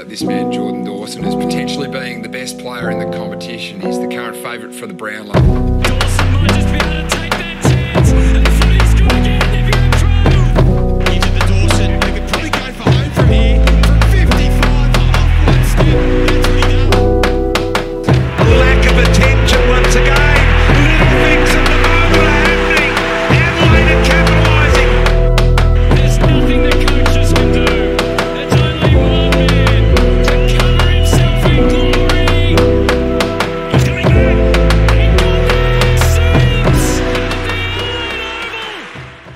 this man, Jordan Dawson, as potentially being the best player in the competition. He's the current favourite for the Brownlow. Dawson might just be able to take